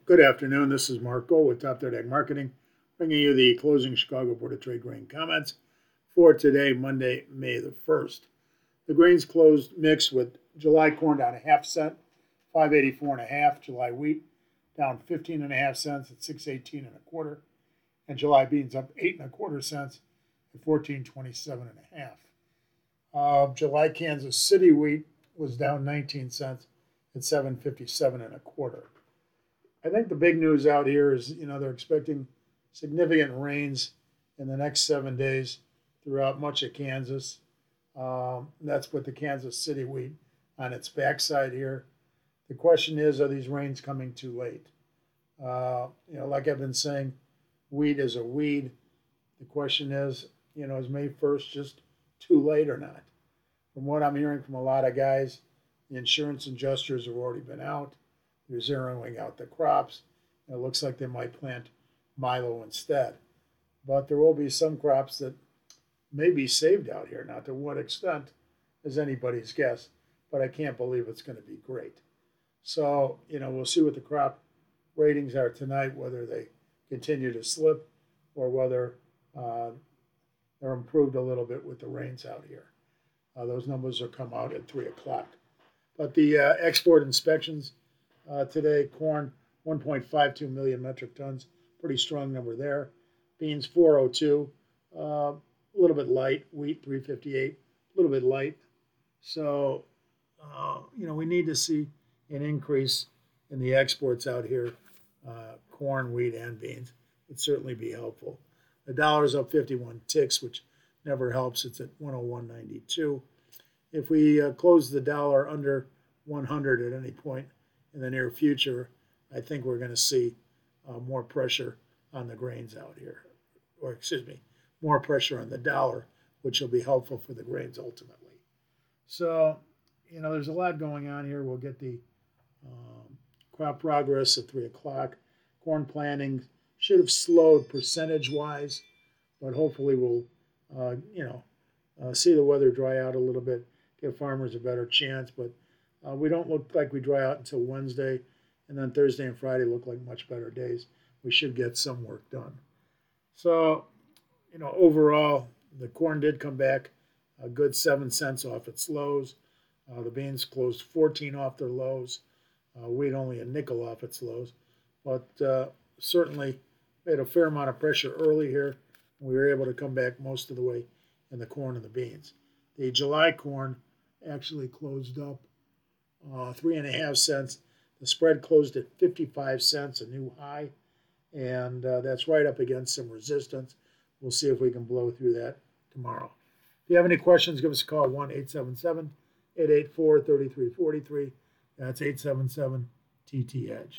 Good afternoon. This is Mark Gold with Top Third Ag Marketing, bringing you the closing Chicago Board of Trade grain comments for today, Monday, May the 1st. The grains closed mixed with July corn down a half cent, 584 and a half. July wheat down 15 and a half cents at 618 and a quarter, and July beans up 8 and a quarter cents at 1427 and a half. July Kansas City wheat was down 19 cents at 757 and a quarter. I think the big news out here is, they're expecting significant rains in the next 7 days throughout much of Kansas. That's with the Kansas City wheat on its backside here. The question is, are these rains coming too late? Like I've been saying, wheat is a weed. The question is, is May 1st just too late or not? From what I'm hearing from a lot of guys, the insurance adjusters have already been out. They're zeroing out the crops. It looks like they might plant milo instead. But there will be some crops that may be saved out here. Now, to what extent is anybody's guess, but I can't believe it's going to be great. So, we'll see what the crop ratings are tonight, whether they continue to slip or whether they're improved a little bit with the rains out here. Those numbers will come out at 3 o'clock. But the export inspections today, corn 1.52 million metric tons, pretty strong number there. Beans 402, a little bit light. Wheat 358, a little bit light. So, we need to see an increase in the exports out here, corn, wheat, and beans. Would certainly be helpful. The dollar's up 51 ticks, which never helps. It's at 101.92. If we close the dollar under 100 at any point in the near future, I think we're going to see more pressure on the grains out here, more pressure on the dollar, which will be helpful for the grains ultimately. So, there's a lot going on here. We'll get the crop progress at 3 o'clock. Corn planting should have slowed percentage-wise, but hopefully we'll, see the weather dry out a little bit, give farmers a better chance. But we don't look like we dry out until Wednesday, and then Thursday and Friday look like much better days. We should get some work done. So, overall, the corn did come back a good 7 cents off its lows. The beans closed 14 off their lows. Wheat only a nickel off its lows. But certainly we had a fair amount of pressure early here. We were able to come back most of the way in the corn and the beans. The July corn actually closed up 3.5 cents. The spread closed at 55 cents, a new high, and that's right up against some resistance. We'll see if we can blow through that tomorrow. If you have any questions, give us a call, 1-877-884-3343. That's 877-TT-EDGE.